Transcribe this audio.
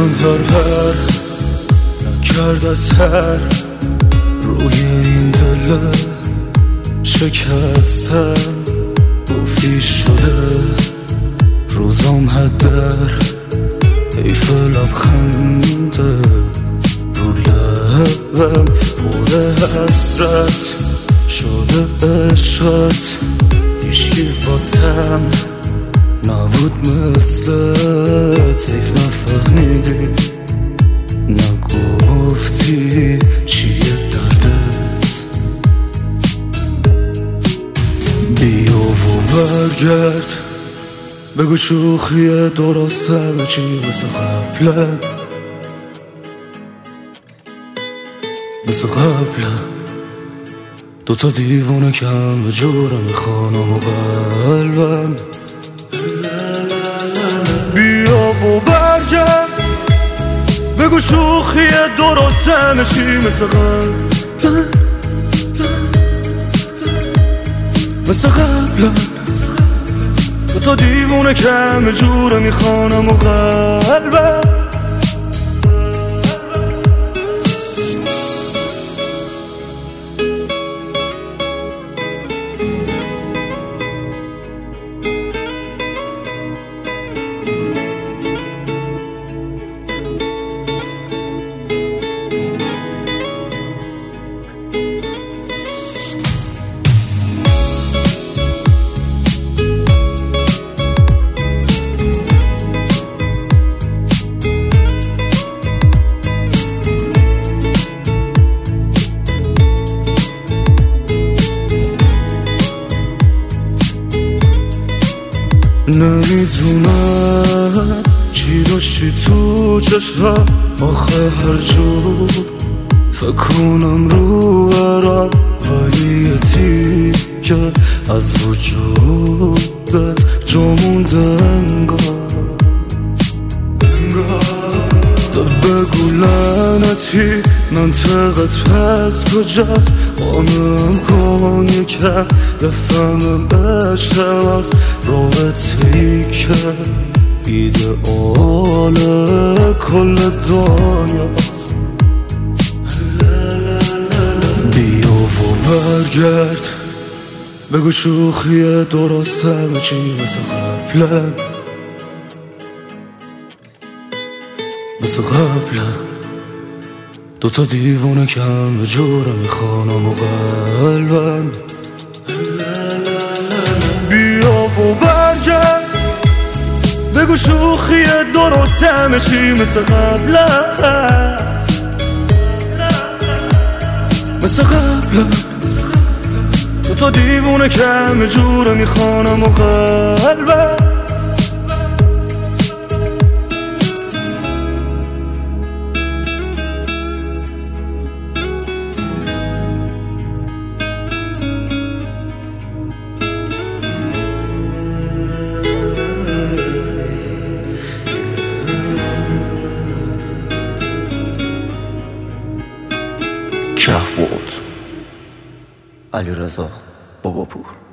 من هر نکرد از هر روی این دل شکستم گفتی شده روزام هدر حیف لبخنده رو لبم پر حسرت شده عشقت هیچکی واسم نبود مثلت حیف نفهمیدی نگفتی چیه دردت بیا و برگرد بگو شوخی درست همه چی مثل قبله مثل قبله دوتا دیوونه کم به جورم میخوانم و قلبم بیا و برگرد بگو شوخی درست همه چی مثل قبله مثل قبله دوتا دیوونه کم به جورم میخوانم و قلبم نمیدونم چی داشتی تو چشم آخه هر جور فکر کنم رو برم ولی یه تیکه از وجودت جا مونده انگار بگو لعنتی منطقت پس کجاست قانم کن یکم بفهمم عشق از رابطه‌ای که ایدئال کل دنیاست بیا و برگرد بگو شوخی درست همه چی مثل قبله مثل قبله دوتا دیوونه کم به جورم میخوانم و قلبم بیا و برگرد بگو شوخی درست همه چی مثل قبله مثل قبله دوتا دیوونه کم به جورم میخوانم و قلبم کهبود علیرضا باباپور.